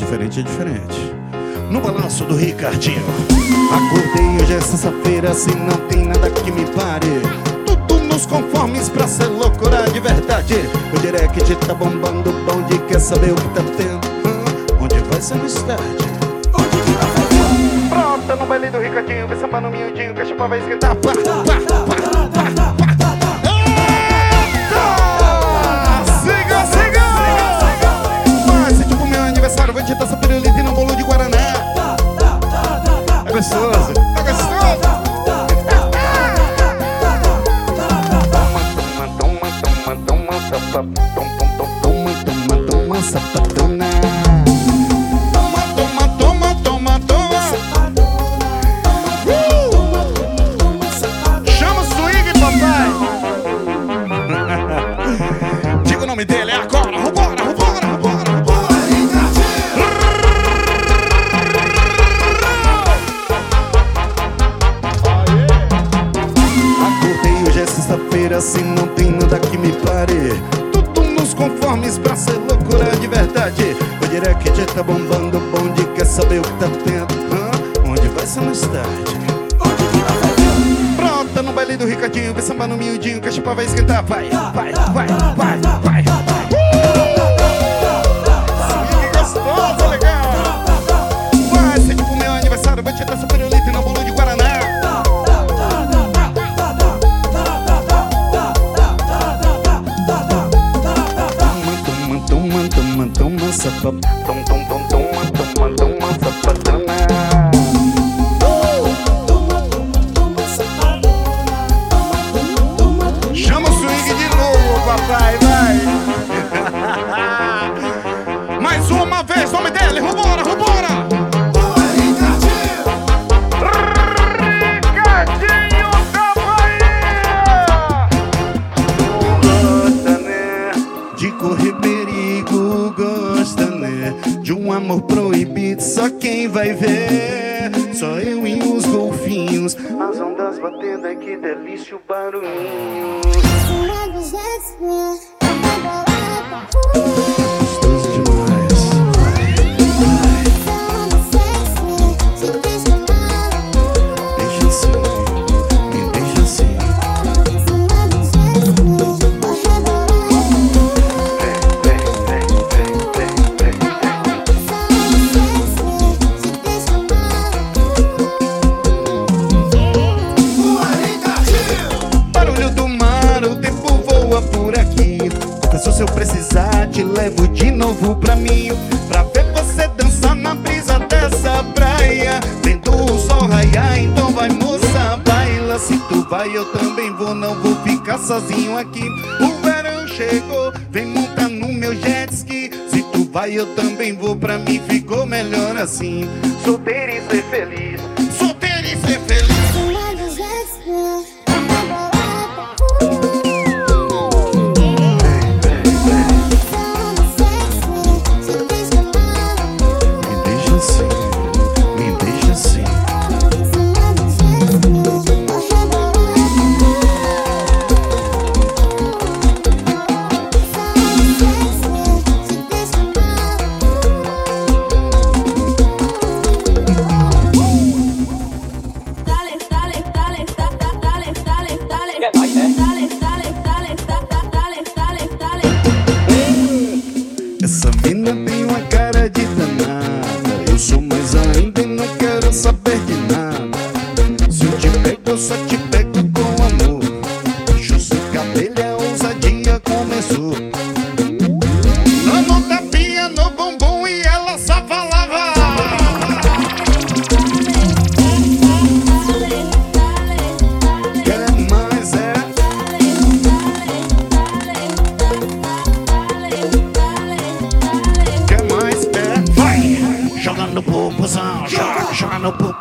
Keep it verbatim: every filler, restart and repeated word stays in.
diferente é diferente. No balanço do Ricardinho. Acordei hoje é sexta-feira, assim não tem nada que me pare. Tudo nos conformes pra ser loucura de verdade. O direct tá bombando, o bonde quer saber o que tá tendo. Hum, onde vai ser mais tarde? Onde que tá fazendo? Pronta no baile do Ricardinho, vem samba no miudinho, que a chapa vai esquentar. Pá, pá, pá, pá, pá, pá. Siga, siga! Mas é tipo meu aniversário, vou te dar essa pirulita e não bolo de Guaraná. É gostoso, é gostoso. Toma, toma, toma, toma, toma, toma, toma, toma, sapatona. Toma, toma, toma, toma, toma. Chama o swing, papai. Diga o nome dele, é agora. Vambora, vambora, vambora, vambora. Acordei hoje é sexta-feira, assim não tem nada que me pare. Tudo nos conformes pra ser loucura de verdade. O direct tá bombando, o bonde quer saber o que tá tendo. Hã? Onde vai ser mais tarde? Onde que tá fazendo? Pronta no baile do Ricardinho, vem samba no miudinho, que a chapa vai esquentar. Vai, vai, vai, vai, vai. Que gostoso, legal. Vai ser tipo meu aniversário, vou te dar essa pirulita e não bolo de Guaraná. Toma, toma, toma, toma, sapa. Tom, tom, tom, toma, toma, toma, sapatona. Chama o swing de novo, papai, vai. Mais uma vez, nome dele, vambora, vambora. Ricardinho da Bahia. Gosta, né? De correr perigo, gosta, né? De um amor proibido, só quem vai ver. Só eu e os golfinhos, as ondas batendo, ai que delícia o barulhinho. Gostoso demais. Deixa assim, me deixa assim. Vem, vem, vem, vem, vem, vem. Barulho do mar, o tempo voa por aqui. Pensou se eu precisar, te levo de novo pra mim, pra ver você dançar na brisa dessa praia, vendo o sol raiar. Então vai, moça, baila. Se tu vai, eu também vou, não vou ficar sozinho aqui. O verão chegou, vem montar no meu jet ski. Se tu vai, eu também vou, pra mim ficou melhor assim. Solteiro e ser feliz, solteiro e ser feliz. Essa mina tem uma cara de danada. Eu sou mais ainda e não quero saber de nada. Se eu te pego, eu só te pego com amor. Justo cabelha, a ousadia começou. No tapinha, no bumbum e ela só falava. Quer mais, é? Quer mais, é? Vai! Joga no popozão, joga, joga no popozão.